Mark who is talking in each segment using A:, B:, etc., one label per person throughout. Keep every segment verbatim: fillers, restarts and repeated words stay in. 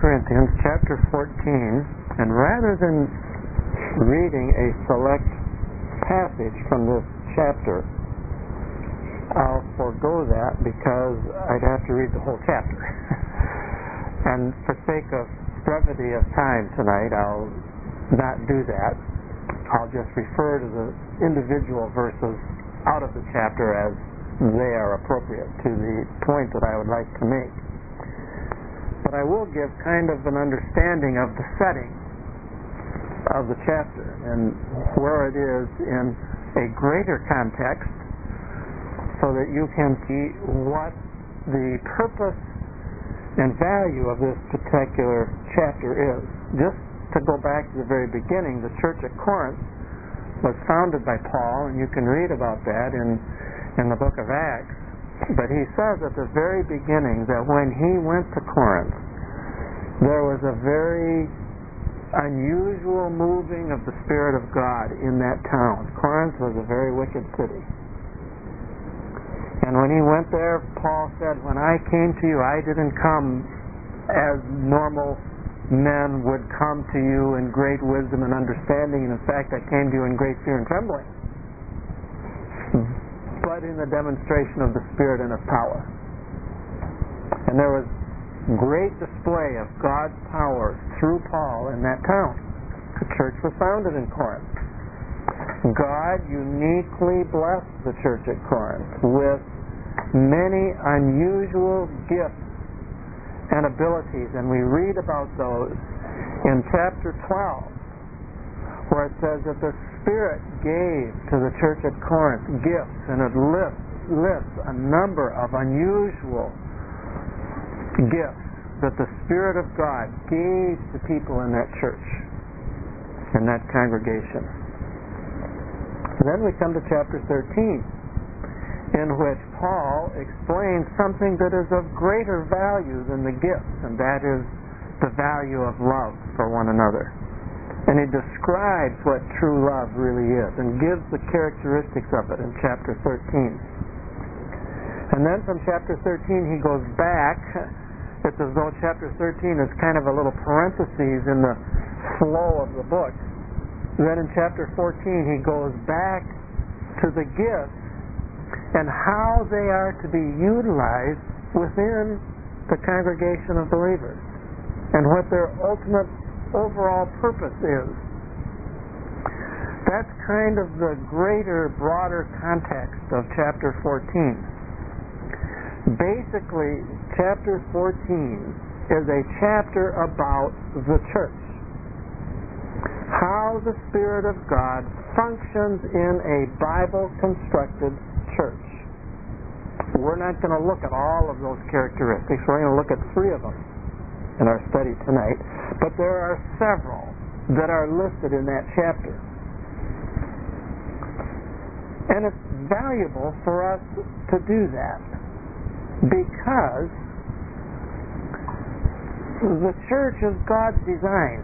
A: Corinthians chapter fourteen, and rather than reading a select passage from this chapter, I'll forego that because I'd have to read the whole chapter. And for sake of brevity of time tonight, I'll not do that. I'll just refer to the individual verses out of the chapter as they are appropriate to the point that I would like to make. But I will give kind of an understanding of the setting of the chapter and where it is in a greater context so that you can see what the purpose and value of this particular chapter is. Just to go back to the very beginning, the church at Corinth was founded by Paul, and you can read about that in, in the book of Acts. But he says at the very beginning that when he went to Corinth, there was a very unusual moving of the Spirit of God in that town. Corinth was a very wicked city. And when he went there, Paul said, when I came to you, I didn't come as normal men would come to you in great wisdom and understanding. And in fact, I came to you in great fear and trembling. But in the demonstration of the Spirit and of power. And there was great display of God's power through Paul in that town. The church was founded in Corinth. God uniquely blessed the church at Corinth with many unusual gifts and abilities, and we read about those in chapter twelve, where it says that the Spirit gave to the church at Corinth gifts, and it lists, lists a number of unusual gifts that the Spirit of God gave to people in that church, in that congregation. Then we come to chapter thirteen, in which Paul explains something that is of greater value than the gifts, and that is the value of love for one another. And he describes what true love really is and gives the characteristics of it in chapter thirteen. And then from chapter thirteen he goes back. It's as though chapter thirteen is kind of a little parenthesis in the flow of the book. Then in chapter fourteen he goes back to the gifts and how they are to be utilized within the congregation of believers and what their ultimate overall purpose is. That's kind of the greater, broader context of chapter fourteen. Basically, chapter fourteen is a chapter about the church. How the Spirit of God functions in a Bible-constructed church. We're not going to look at all of those characteristics. We're going to look at three of them in our study tonight, but there are several that are listed in that chapter. And it's valuable for us to do that because the church is God's design.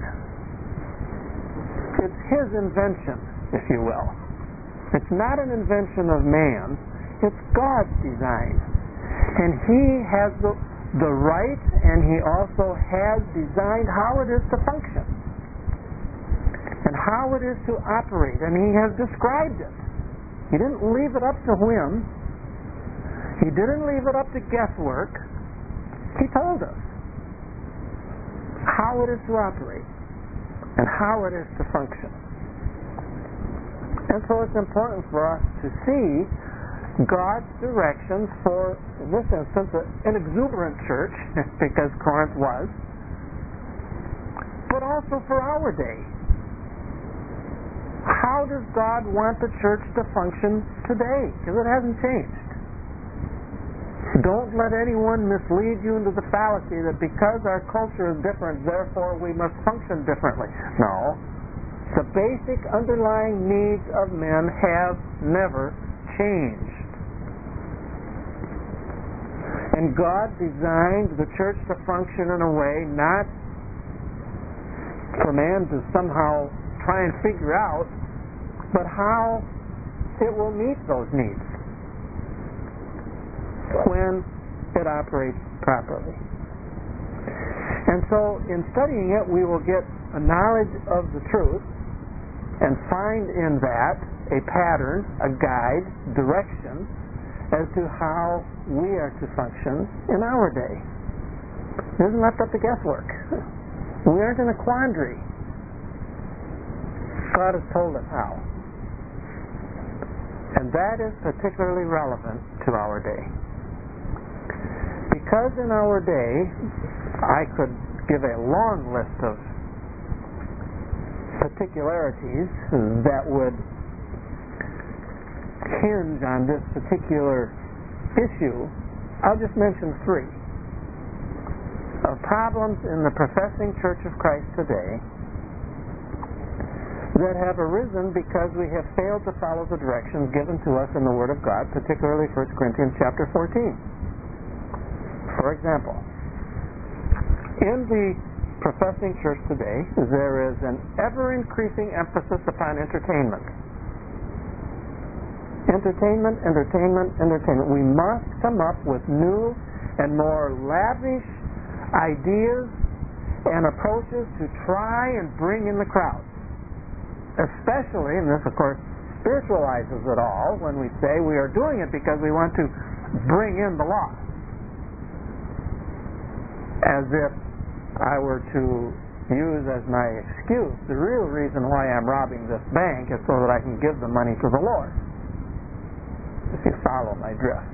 A: It's His invention, if you will. It's not an invention of man, it's God's design. And He has the the right, and He also has designed how it is to function and how it is to operate, and He has described it. He didn't leave it up to whim. He didn't leave it up to guesswork. He told us how it is to operate and how it is to function. And so it's important for us to see God's directions for, in this instance, an exuberant church, because Corinth was, but also for our day. How does God want the church to function today? Because it hasn't changed. Don't let anyone mislead you into the fallacy that because our culture is different, therefore we must function differently. No. The basic underlying needs of men have never changed. And God designed the church to function in a way not for man to somehow try and figure out, but how it will meet those needs when it operates properly. And so in studying it, we will get a knowledge of the truth and find in that a pattern, a guide, direction as to how we are to function in our day. It isn't left up to guesswork. We aren't in a quandary. God has told us how. And that is particularly relevant to our day. Because in our day, I could give a long list of particularities that would hinge on this particular issue. I'll just mention three of problems in the professing Church of Christ today that have arisen because we have failed to follow the directions given to us in the Word of God, particularly First Corinthians chapter fourteen. For example, in the professing church today, there is an ever-increasing emphasis upon entertainment. Entertainment, entertainment, entertainment. We must come up with new and more lavish ideas and approaches to try and bring in the crowd. Especially, and this of course spiritualizes it all, when we say we are doing it because we want to bring in the lost. As if I were to use as my excuse the real reason why I'm robbing this bank is so that I can give the money to the Lord. If you follow my drift.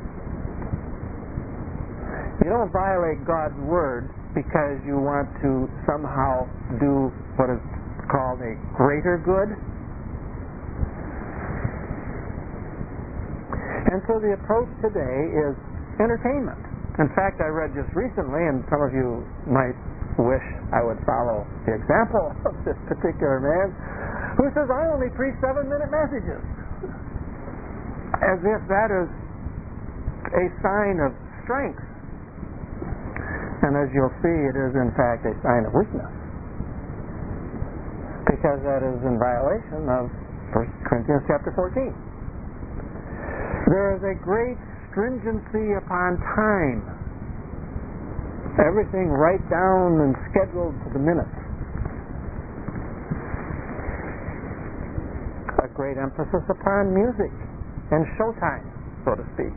A: You don't violate God's word because you want to somehow do what is called a greater good. And so the approach today is entertainment. In fact, I read just recently, and some of you might wish I would follow the example of this particular man, who says, I only preach seven-minute messages. As if that is a sign of strength. And as you'll see, it is in fact a sign of weakness. Because that is in violation of First Corinthians chapter fourteen. There is a great stringency upon time. Everything right down and scheduled to the minute. A great emphasis upon music and showtime, so to speak.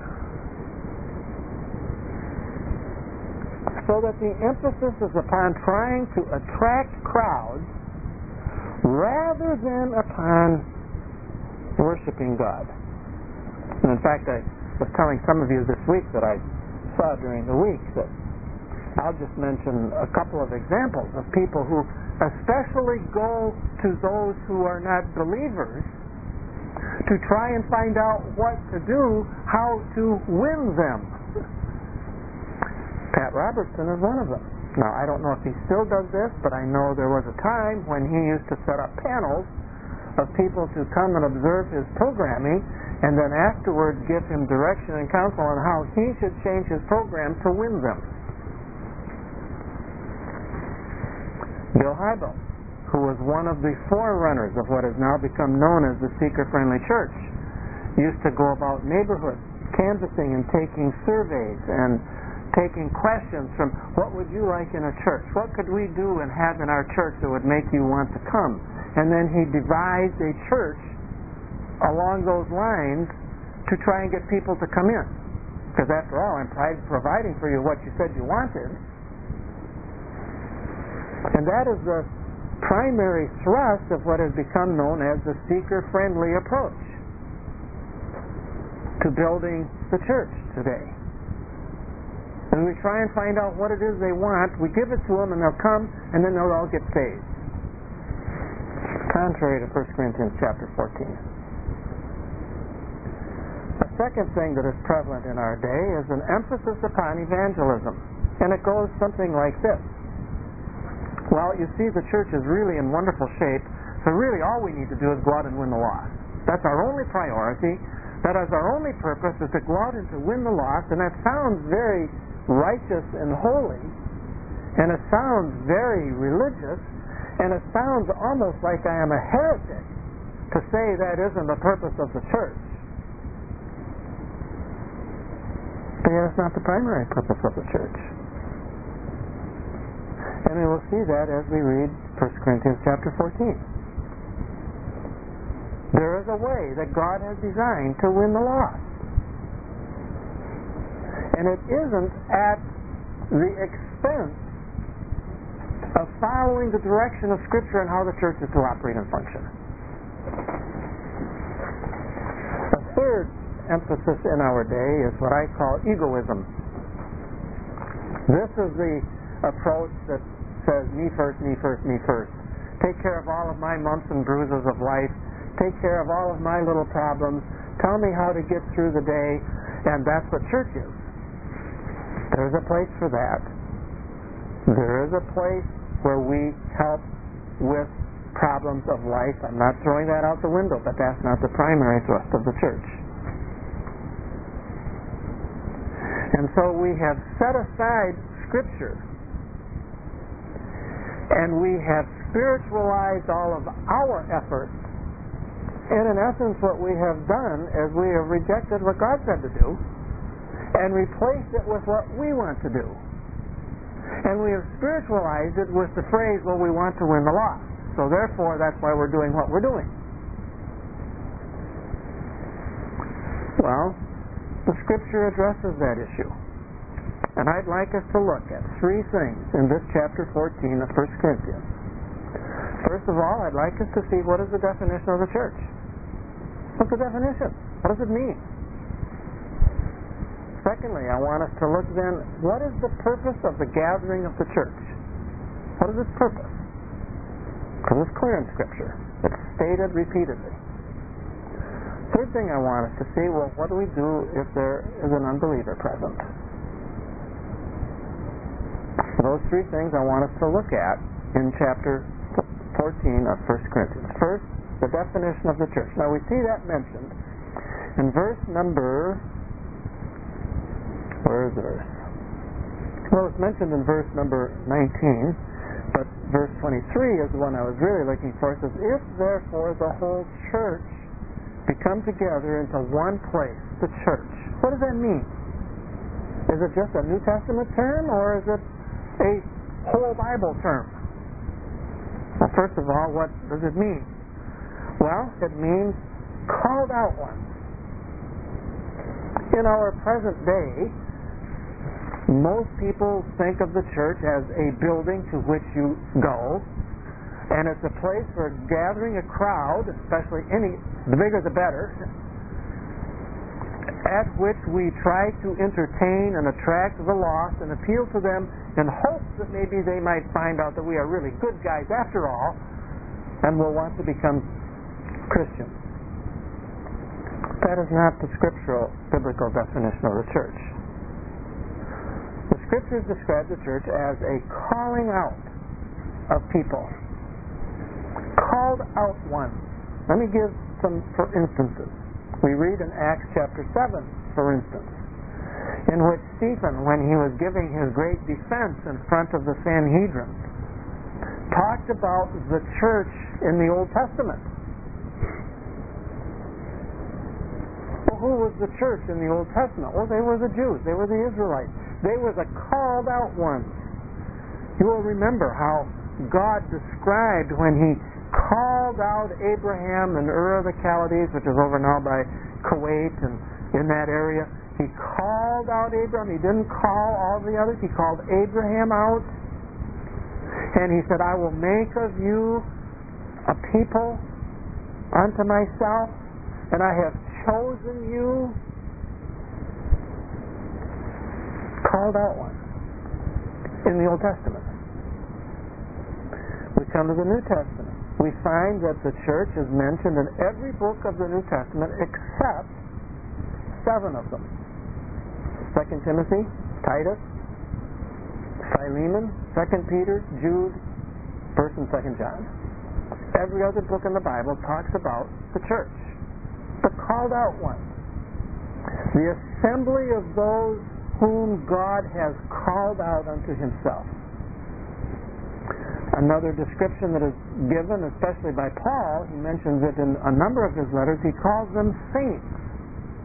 A: So that the emphasis is upon trying to attract crowds rather than upon worshiping God. And in fact, I was telling some of you this week that I saw during the week that I'll just mention a couple of examples of people who especially go to those who are not believers to try and find out what to do, how to win them. Pat Robertson is one of them. Now, I don't know if he still does this, but I know there was a time when he used to set up panels of people to come and observe his programming and then afterwards give him direction and counsel on how he should change his program to win them. Bill Hybels, who was one of the forerunners of what has now become known as the seeker-friendly church, used to go about neighborhoods canvassing and taking surveys and taking questions from what would you like in a church? What could we do and have in our church that would make you want to come? And then he devised a church along those lines to try and get people to come in. Because after all, I'm providing for you what you said you wanted. And that is the primary thrust of what has become known as the seeker-friendly approach to building the church today. And we try and find out what it is they want, we give it to them, and they'll come, and then they'll all get saved. Contrary to First Corinthians chapter fourteen. A second thing that is prevalent in our day is an emphasis upon evangelism. And it goes something like this. Well, you see, the church is really in wonderful shape, so really all we need to do is go out and win the lost. That's our only priority. That is our only purpose, is to go out and to win the lost. And that sounds very righteous and holy, and it sounds very religious, and it sounds almost like I am a heretic to say that isn't the purpose of the church. But yet it's not the primary purpose of the church. And we will see that as we read First Corinthians chapter fourteen. There is a way that God has designed to win the lost. And it isn't at the expense of following the direction of Scripture and how the church is to operate and function. The third emphasis in our day is what I call egoism. This is the approach that says, me first, me first, me first. Take care of all of my bumps and bruises of life. Take care of all of my little problems. Tell me how to get through the day. And that's what church is. There's a place for that. There is a place where we help with problems of life. I'm not throwing that out the window, but that's not the primary thrust of the church. And so we have set aside Scripture, and we have spiritualized all of our efforts. And in essence, what we have done is we have rejected what God said to do and replaced it with what we want to do. And we have spiritualized it with the phrase, well, we want to win the lost. So therefore, that's why we're doing what we're doing. Well, the Scripture addresses that issue. And I'd like us to look at three things in this chapter fourteen of First Corinthians. First of all, I'd like us to see what is the definition of the church. What's the definition? What does it mean? Secondly, I want us to look then, what is the purpose of the gathering of the church? What is its purpose? Because it's clear in Scripture. It's stated repeatedly. Third thing I want us to see, well, what do we do if there is an unbeliever present? Those three things I want us to look at in chapter fourteen of First Corinthians. First, the definition of the church. Now we see that mentioned in verse number, where is the verse? Well, it's mentioned in verse number nineteen, but verse twenty-three is the one I was really looking for. It says, if therefore the whole church be come together into one place, the church. What does that mean? Is it just a New Testament term, or is it a whole Bible term? Well, first of all, what does it mean? Well, it means called out ones. In our present day, most people think of the church as a building to which you go, and it's a place for gathering a crowd, especially any, the bigger the better, at which we try to entertain and attract the lost and appeal to them in hopes that maybe they might find out that we are really good guys after all and will want to become Christians. That is not the scriptural, biblical definition of the church. The Scriptures describe the church as a calling out of people. Called out ones. Let me give some for instances. We read in Acts chapter seven, for instance, in which Stephen, when he was giving his great defense in front of the Sanhedrin, talked about the church in the Old Testament. Well, who was the church in the Old Testament? Well, they were the Jews. They were the Israelites. They were the called out ones. You will remember how God described when He called out Abraham in Ur of the Chaldees, which is over now by Kuwait and in that area. He called out Abraham. He didn't call all the others. He called Abraham out. And He said, I will make of you a people unto myself, and I have chosen you. Called out one in the Old Testament. We come to the New Testament. We find that the church is mentioned in every book of the New Testament except seven of them. Second Timothy, Titus, Philemon, Second Peter, Jude, First and Second John. Every other book in the Bible talks about the church, the called out ones, the assembly of those whom God has called out unto Himself. Another description that is given, especially by Paul, he mentions it in a number of his letters, he calls them saints.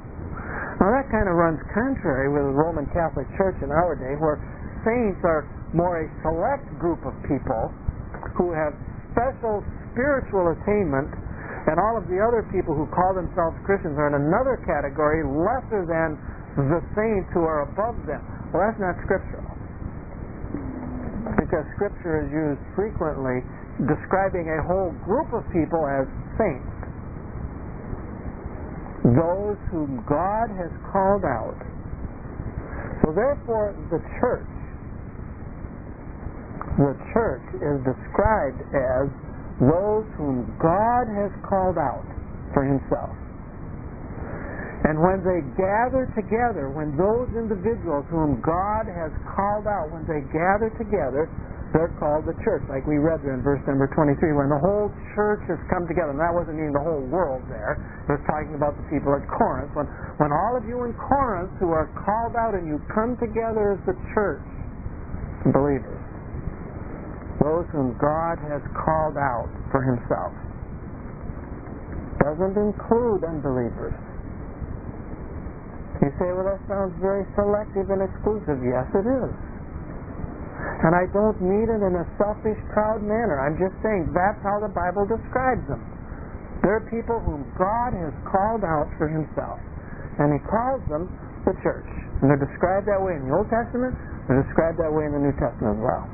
A: Now that kind of runs contrary with the Roman Catholic Church in our day, where saints are more a select group of people who have special spiritual attainment, and all of the other people who call themselves Christians are in another category, lesser than the saints who are above them. Well, that's not scriptural. Because Scripture is used frequently describing a whole group of people as saints. Those whom God has called out. So therefore, the church, the church is described as those whom God has called out for Himself. And when they gather together, when those individuals whom God has called out, when they gather together, they're called the church. Like we read there in verse number twenty-three, when the whole church has come together. And that wasn't meaning the whole world there. It was talking about the people at Corinth. When, when all of you in Corinth who are called out and you come together as the church, believers, those whom God has called out for Himself. Doesn't include unbelievers. You say, well, that sounds very selective and exclusive. Yes, it is. And I don't mean it in a selfish, proud manner. I'm just saying that's how the Bible describes them. They're people whom God has called out for Himself. And He calls them the church. And they're described that way in the Old Testament. They're described that way in the New Testament as well.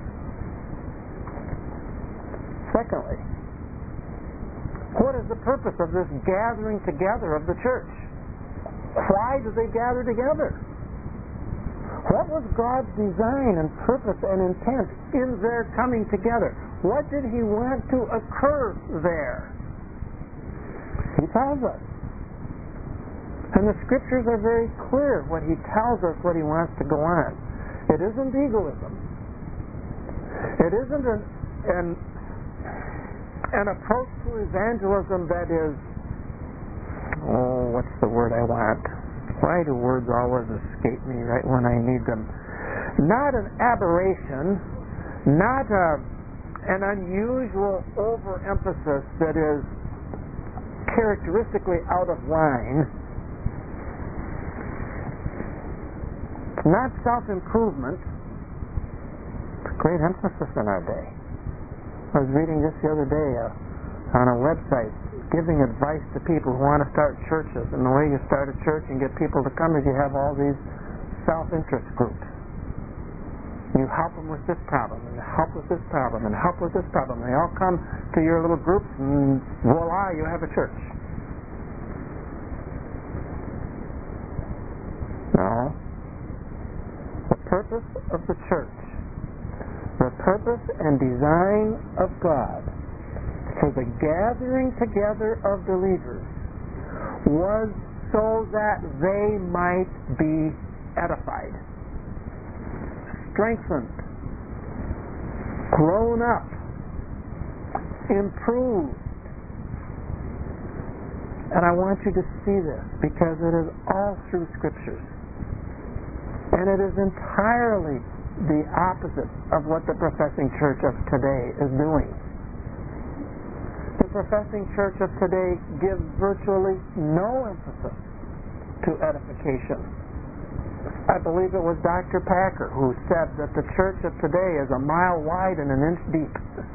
A: Secondly, what is the purpose of this gathering together of the church? Why do they gather together? What was God's design and purpose and intent in their coming together? What did He want to occur there? He tells us. And the Scriptures are very clear what He tells us, what He wants to go on. It isn't egoism. It isn't an, an, an approach to evangelism that is, oh, what's the word I want? Why do words always escape me right when I need them? Not an aberration, not a, an unusual overemphasis that is characteristically out of line, not self-improvement. It's a great emphasis in our day. I was reading this the other day uh, on a website giving advice to people who want to start churches. And the way you start a church and get people to come is you have all these self-interest groups. You help them with this problem, and help with this problem, and help with this problem. They all come to your little groups, and voila, you have a church. No. The purpose of the church, the purpose and design of God for the gathering together of believers was so that they might be edified, strengthened, grown up, improved. And I want you to see this because it is all through Scriptures. And it is entirely the opposite of what the professing church of today is doing. The professing church of today gives virtually no emphasis to edification. I believe it was Doctor Packer who said that the church of today is a mile wide and an inch deep.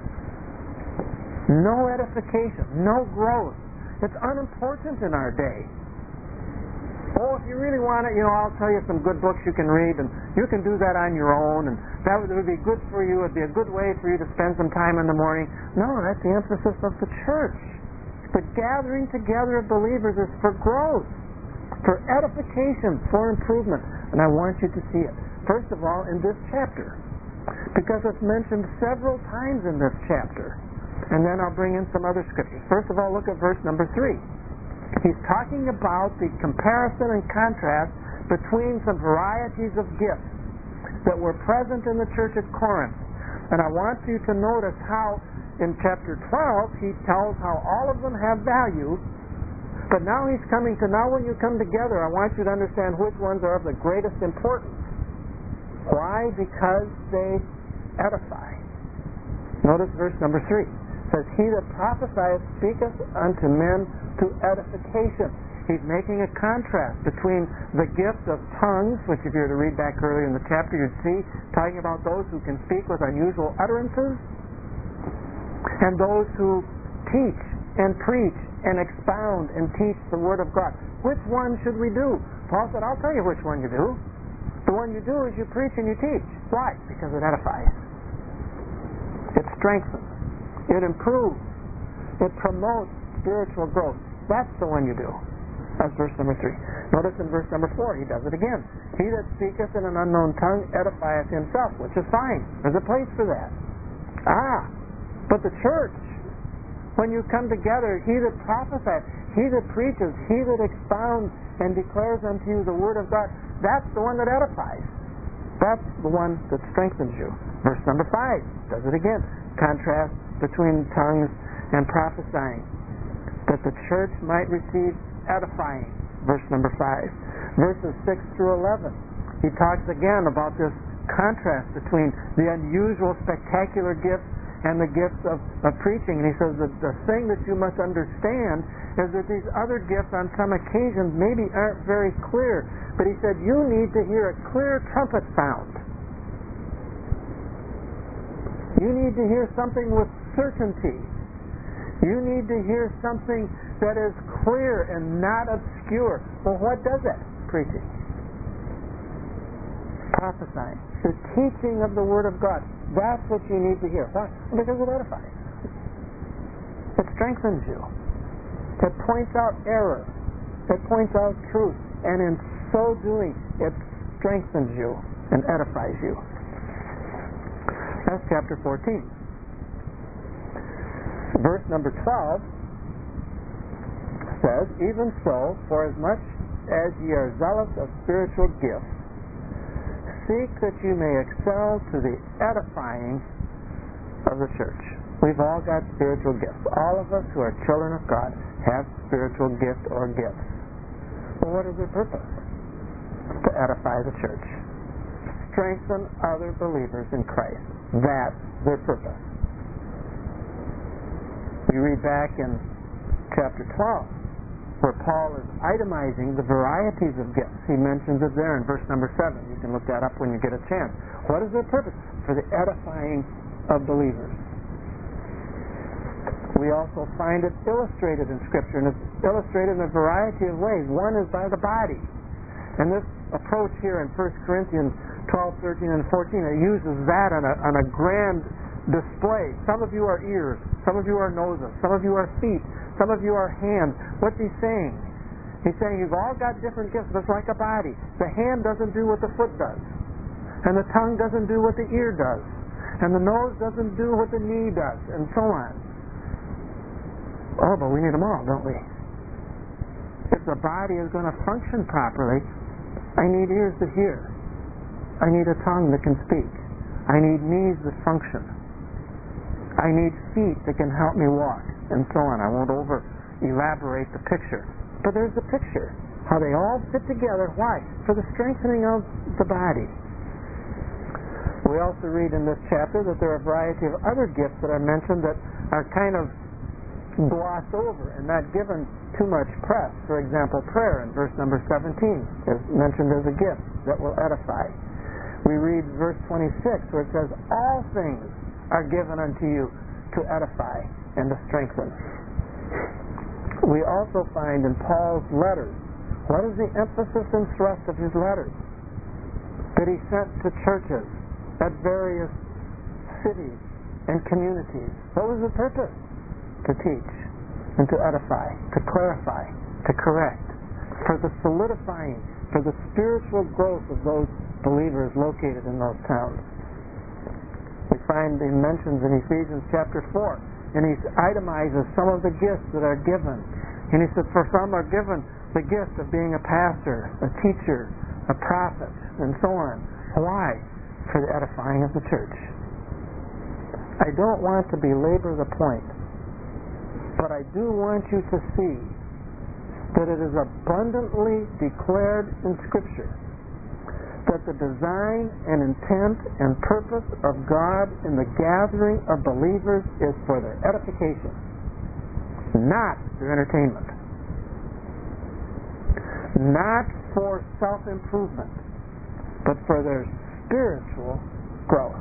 A: No edification, no growth. It's unimportant in our day. Oh, if you really want it, you know, I'll tell you some good books you can read, and you can do that on your own, and that would, it would be good for you. It would be a good way for you to spend some time in the morning. No, that's the emphasis of the church. The gathering together of believers is for growth, for edification, for improvement. And I want you to see it. First of all, in this chapter, because it's mentioned several times in this chapter. And then I'll bring in some other scriptures. First of all, look at verse number three. He's talking about the comparison and contrast between some varieties of gifts that were present in the church at Corinth. And I want you to notice how in chapter twelve he tells how all of them have value, but now he's coming to, now when you come together, I want you to understand which ones are of the greatest importance. Why? Because they edify. Notice verse number three. It says, he that prophesieth speaketh unto men to edification. He's making a contrast between the gift of tongues, which if you were to read back earlier in the chapter, you'd see, talking about those who can speak with unusual utterances, and those who teach and preach and expound and teach the Word of God. Which one should we do? Paul said, I'll tell you which one you do. The one you do is you preach and you teach. Why? Because it edifies. It strengthens. It improves. It promotes spiritual growth. That's the one you do. That's verse number three. Notice in verse number four, he does it again. He that speaketh in an unknown tongue edifieth himself, which is fine. There's a place for that. Ah, but the church, when you come together, he that prophesies, he that preaches, he that expounds and declares unto you the Word of God, that's the one that edifies. That's the one that strengthens you. Verse number five does it again. Contrast between tongues and prophesying, that the church might receive edifying. Verse number five. Verses six through eleven. He talks again about this contrast between the unusual, spectacular gifts and the gifts of, of preaching. And he says that the thing that you must understand is that these other gifts on some occasions maybe aren't very clear. But he said you need to hear a clear trumpet sound. You need to hear something with certainty. You need to hear something that is clear and not obscure. Well, what does that? Preaching. Prophesying. The teaching of the Word of God. That's what you need to hear. Why? Because it edifies. It strengthens you. It points out error. It points out truth. And in so doing, it strengthens you and edifies you. That's chapter fourteen. Verse number twelve says, even so, for as much as ye are zealous of spiritual gifts, seek that you may excel to the edifying of the church. We've all got spiritual gifts. All of us who are children of God have spiritual gift or gifts. Well, what is their purpose? To edify the church. Strengthen other believers in Christ. That's their purpose. We read back in chapter twelve where Paul is itemizing the varieties of gifts. He mentions it there in verse number seven. You can look that up when you get a chance. What is their purpose? For the edifying of believers. We also find it illustrated in Scripture, and it's illustrated in a variety of ways. One is by the body. And this approach here in First Corinthians twelve, thirteen, and fourteen, it uses that on a, on a grand display. Some of you are ears. Some of you are noses. Some of you are feet. Some of you are hands. What's he saying? He's saying you've all got different gifts, but it's like a body. The hand doesn't do what the foot does. And the tongue doesn't do what the ear does. And the nose doesn't do what the knee does. And so on. Oh, but we need them all, don't we? If the body is going to function properly, I need ears to hear. I need a tongue that can speak. I need knees that function. I need feet that can help me walk, and so on. I won't over elaborate the picture. But there's the picture. How they all fit together. Why? For the strengthening of the body. We also read in this chapter that there are a variety of other gifts that are mentioned that are kind of glossed over and not given too much press. For example, prayer in verse number seventeen is mentioned as a gift that will edify. We read verse twenty-six where it says, all things are given unto you to edify and to strengthen. We also find in Paul's letters, what is the emphasis and thrust of his letters? That he sent to churches at various cities and communities. What was the purpose? To teach and to edify, to clarify, to correct, for the solidifying, for the spiritual growth of those believers located in those towns. We find he mentions in Ephesians chapter four, and he itemizes some of the gifts that are given. And he said, for some are given the gift of being a pastor, a teacher, a prophet, and so on. Why? For the edifying of the church. I don't want to belabor the point, but I do want you to see that it is abundantly declared in Scripture that the design and intent and purpose of God in the gathering of believers is for their edification, not their entertainment. not for self-improvement, but for their spiritual growth.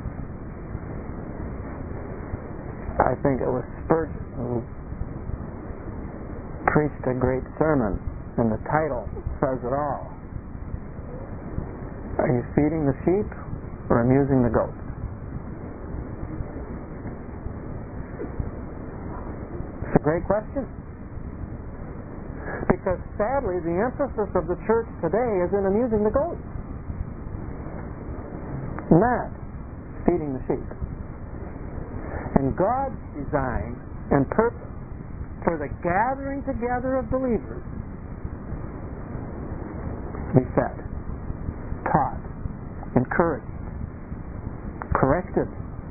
A: I think it was Spurgeon who preached a great sermon, and the title says it all. Are you feeding the sheep or amusing the goats? It's a great question. Because sadly, the emphasis of the church today is in amusing the goats, not feeding the sheep. And God's design and purpose for the gathering together of believers to be fed, taught, encouraged, corrected,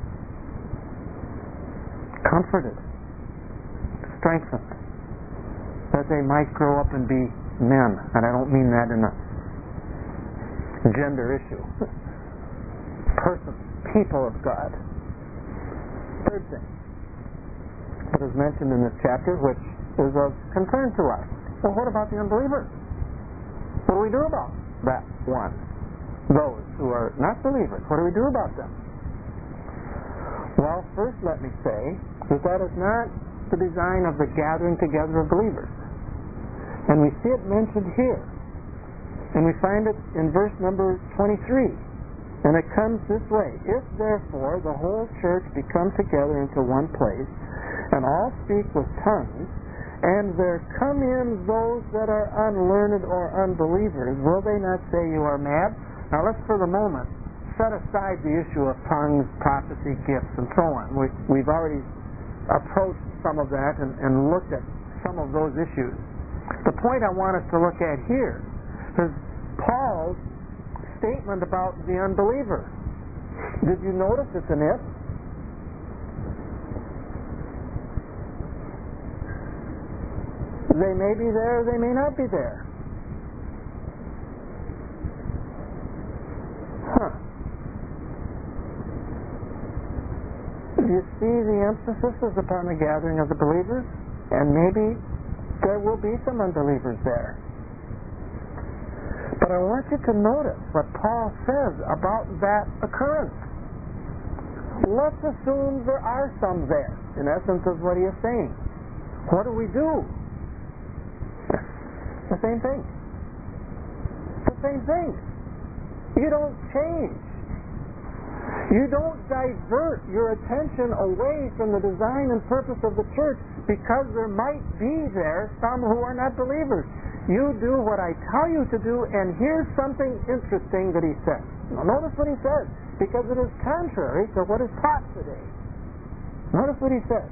A: comforted, strengthened, that they might grow up and be men. And I don't mean that in a gender issue. Persons, people of God. Third thing that is mentioned in this chapter, which is of concern to us. Well, what about the unbelievers? What do we do about that one? Those who are not believers. What do we do about them? Well, first let me say that that is not the design of the gathering together of believers. And we see it mentioned here. And we find it in verse number twenty-three. And it comes this way. If therefore the whole church be come together into one place, and all speak with tongues, and there come in those that are unlearned or unbelievers, will they not say you are mad? Now let's for the moment set aside the issue of tongues, prophecy, gifts, and so on. We, we've already approached some of that and, and looked at some of those issues. The point I want us to look at here is Paul's statement about the unbeliever. Did you notice it's an if? They may be there, they may not be there. Huh. Do you see the emphasis is upon the gathering of the believers? And maybe there will be some unbelievers there. But I want you to notice what Paul says about that occurrence. Let's assume there are some there. In essence, is what he is saying. What do we do? The same thing. The same thing. You don't change. You don't divert your attention away from the design and purpose of the church because there might be there some who are not believers. You do what I tell you to do, and here's something interesting that he says. Now notice what he says, because it is contrary to what is taught today. Notice what he says.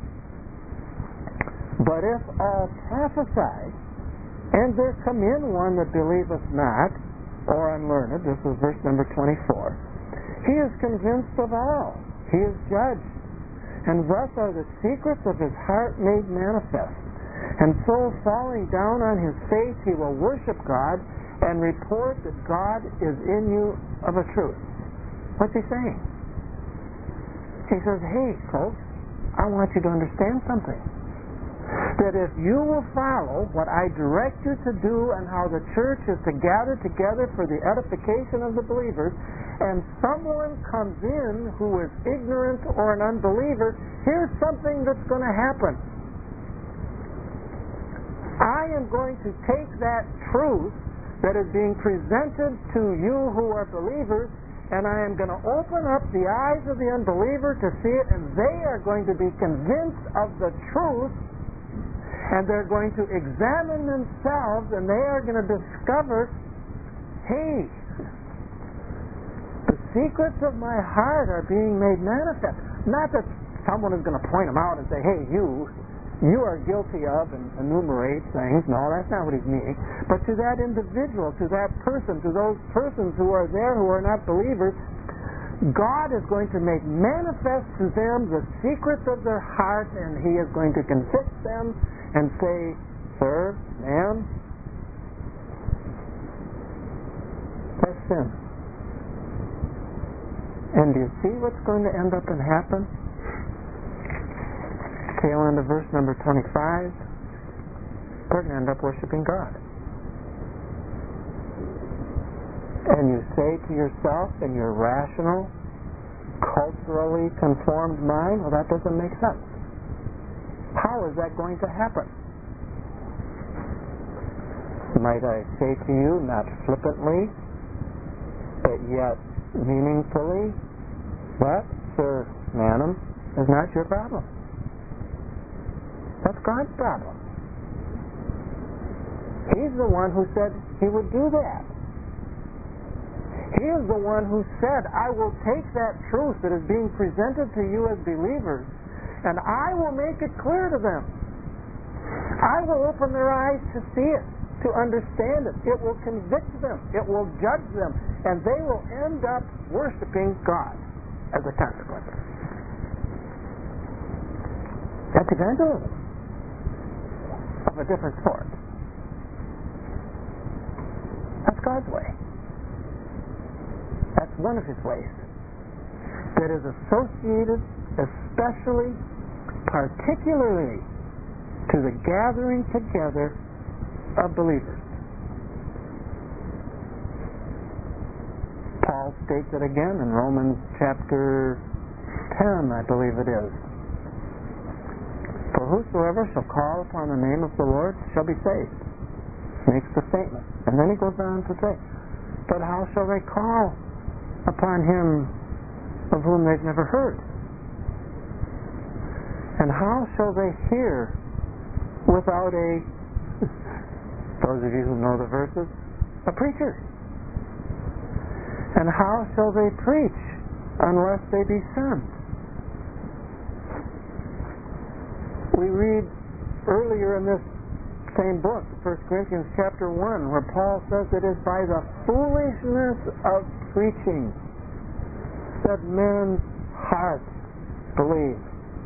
A: But if all prophesy, and there come in one that believeth not, or unlearned, this is verse number twenty-four, he is convinced of all. He is judged. And thus are the secrets of his heart made manifest. And so, falling down on his face, he will worship God and report that God is in you of a truth. What's he saying? He says, hey, folks, I want you to understand something. That if you will follow what I direct you to do and how the church is to gather together for the edification of the believers, and someone comes in who is ignorant or an unbeliever, here's something that's going to happen. I am going to take that truth that is being presented to you who are believers, and I am going to open up the eyes of the unbeliever to see it, and they are going to be convinced of the truth, and they're going to examine themselves, and they are going to discover, hey, the secrets of my heart are being made manifest. Not that someone is going to point them out and say, hey, you, you are guilty of, and enumerate things. No, that's not what he's meaning. But to that individual, to that person, to those persons who are there who are not believers, God is going to make manifest to them the secrets of their heart, and he is going to convict them and say, sir, ma'am, that's sin. And do you see what's going to end up and happen? Tail end of verse number twenty-five, they're going to end up worshiping God. and you say to yourself in your rational, culturally conformed mind, well, that doesn't make sense. How is that going to happen? Might I say to you, not flippantly, but yet meaningfully, what, sir, madam, is not your problem. That's God's problem. He's the one who said he would do that. He is the one who said, I will take that truth that is being presented to you as believers, and I will make it clear to them. I will open their eyes to see it, to understand it. It will convict them. It will judge them. And they will end up worshiping God as a consequence. That's evangelism of a different sort. That's God's way. That's one of his ways that is associated especially, particularly, to the gathering together of believers. Paul states it again in Romans chapter ten, I believe it is. For whosoever shall call upon the name of the Lord shall be saved. Makes the statement. And then he goes on to say, but how shall they call upon him of whom they've never heard? And how shall they hear without a, those of you who know the verses, a preacher? And how shall they preach unless they be sent? We read earlier in this same book, First Corinthians chapter one, where Paul says it is by the foolishness of preaching that men's hearts believe.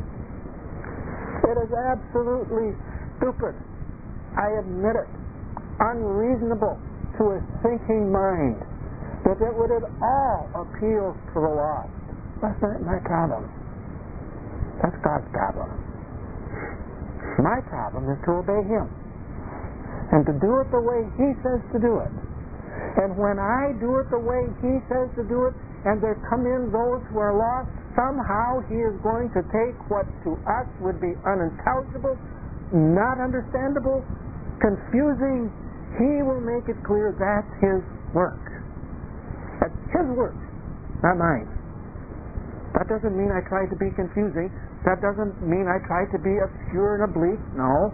A: It is absolutely stupid, I admit it, unreasonable to a thinking mind that it would at all appeal to the lost. That's not my problem. That's God's problem. My problem is to obey him and to do it the way he says to do it. And when I do it the way he says to do it, and there come in those who are lost, somehow he is going to take what to us would be unintelligible, not understandable, confusing. He will make it clear that's his work. That's his work, not mine. That doesn't mean I try to be confusing. That doesn't mean I try to be obscure and oblique. No.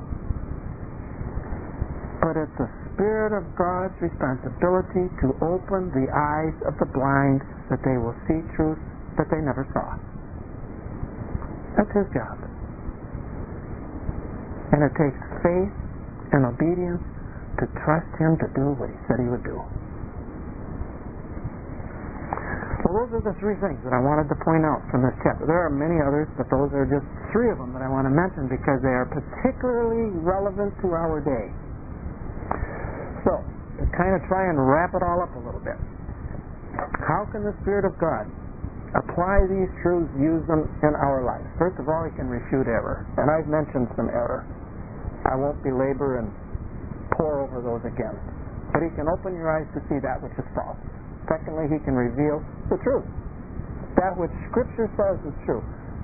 A: But it's the Spirit of God's responsibility to open the eyes of the blind that they will see truth that they never saw. That's his job. And it takes faith and obedience to trust him to do what he said he would do. Well, those are the three things that I wanted to point out from this chapter. There are many others, but those are just three of them that I want to mention because they are particularly relevant to our day. So, to kind of try and wrap it all up a little bit. How can the Spirit of God apply these truths, use them in our lives? First of all, he can refute error. And I've mentioned some error. I won't belabor and pour over those again. But he can open your eyes to see that which is false. Secondly, he can reveal the truth. That which Scripture says is true.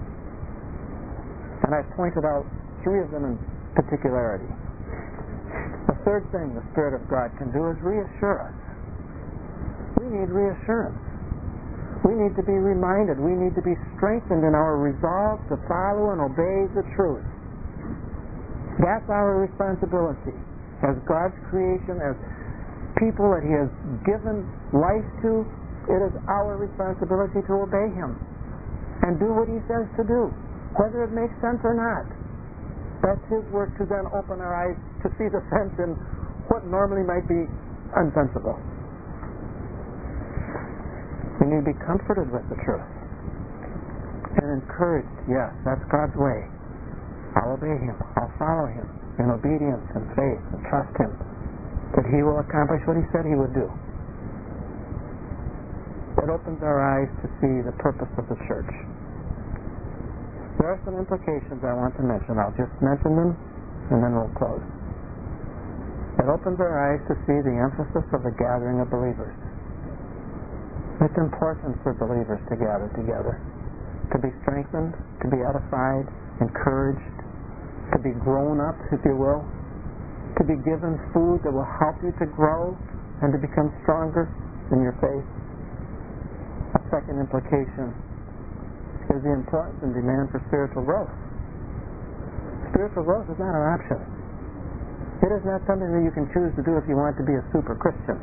A: And I've pointed out three of them in particularity. The third thing the Spirit of God can do is reassure us. We need reassurance. We need to be reminded. We need to be strengthened in our resolve to follow and obey the truth. That's our responsibility as God's creation, as people that he has given life to. It is our responsibility to obey him and do what he says to do, whether it makes sense or not. That's his work to then open our eyes to see the sense in what normally might be unsensible. We need to be comforted with the truth and encouraged. Yes, that's God's way. I'll obey him. I'll follow him in obedience and faith and trust him that he will accomplish what he said he would do. It opens our eyes to see the purpose of the church. There are some implications I want to mention. I'll just mention them and then we'll close. It opens our eyes to see the emphasis of the gathering of believers. It's important for believers to gather together, to be strengthened, to be edified, encouraged, to be grown up, if you will, to be given food that will help you to grow and to become stronger in your faith. A second implication is the importance and demand for spiritual growth. Spiritual growth is not an option. It is not something that you can choose to do if you want to be a super Christian.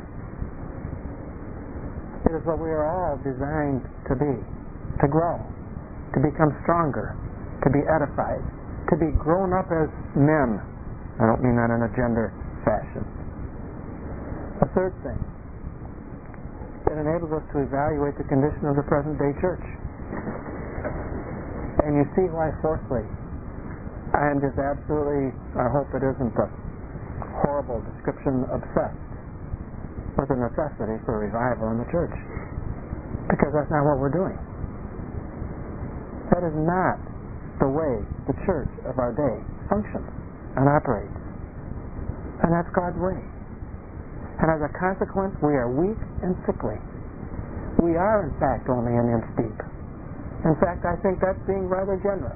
A: It is what we are all designed to be, to grow, to become stronger, to be edified, to be grown up as men. I don't mean that in a gender fashion. A third thing, it enables us to evaluate the condition of the present day church. And you see why, fourthly, I am just absolutely, I hope it isn't a horrible description, obsessed with the necessity for revival in the church. Because that's not what we're doing. That is not the way the church of our day functions and operates. And that's God's way. And as a consequence, we are weak and sickly. We are, in fact, only an inch deep. In fact, I think that's being rather generous.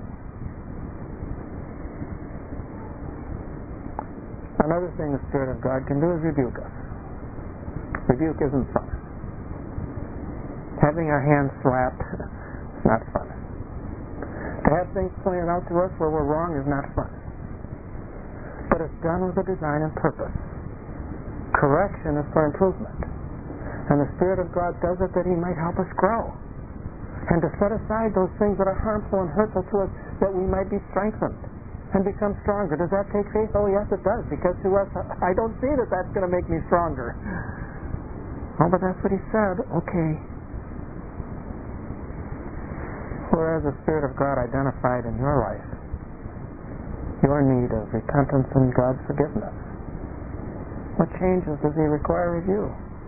A: Another thing the Spirit of God can do is rebuke us. Rebuke isn't fun. Having our hands slapped is not fun. To have things pointed out to us where we're wrong is not fun. But it's done with a design and purpose. Correction is for improvement. And the Spirit of God does it that He might help us grow. And to set aside those things that are harmful and hurtful to us, that we might be strengthened and become stronger. Does that take faith? Oh, yes, it does. Because to us, I don't see that that's going to make me stronger. Oh, but that's what He said. Okay. Whereas the Spirit of God identified in your life your need of repentance and God's forgiveness, what changes does He require of you?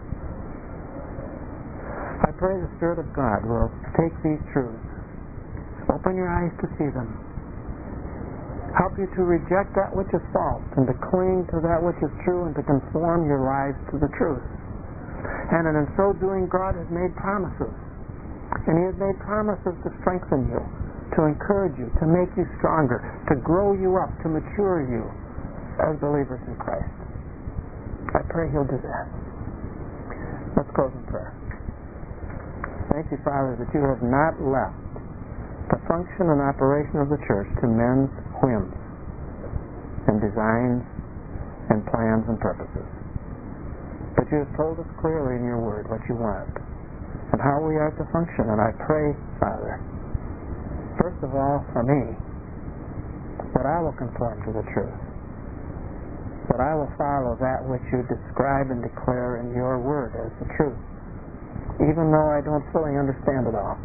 A: I pray the Spirit of God will take these truths, open your eyes to see them, help you to reject that which is false and to cling to that which is true and to conform your lives to the truth. And in so doing, God has made promises. And He has made promises to strengthen you, to encourage you, to make you stronger, to grow you up, to mature you as believers in Christ. I pray He'll do that. Let's close in prayer. Thank you, Father, that You have not left the function and operation of the church to men's whims and designs and plans and purposes. But You have told us clearly in Your Word what You want and how we are to function. And I pray, Father, first of all for me, that I will conform to the truth, that I will follow that which You describe and declare in Your Word as the truth, even though I don't fully understand it all,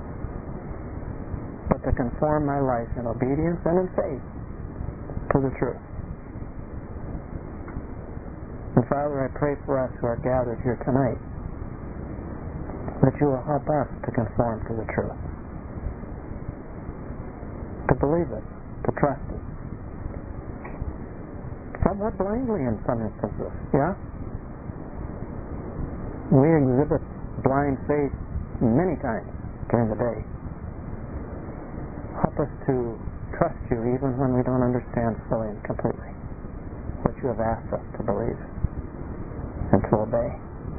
A: but to conform my life in obedience and in faith to the truth. And Father, I pray for us who are gathered here tonight, that You will help us to conform to the truth, to believe it, to trust it, somewhat blindly in some instances, yeah? We exhibit blind faith many times during the day. Help us to trust You even when we don't understand fully and completely what You have asked us to believe and to obey.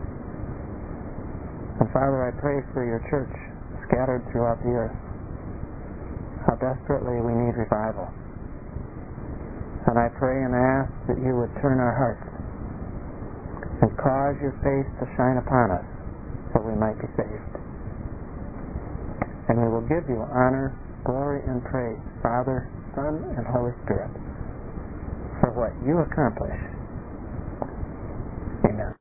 A: And Father, I pray for Your church scattered throughout the earth, how desperately we need revival. And I pray and ask that You would turn our hearts and cause Your face to shine upon us so we might be saved. And we will give You honor, glory, and praise, Father, Son, and Holy Spirit, for what You accomplish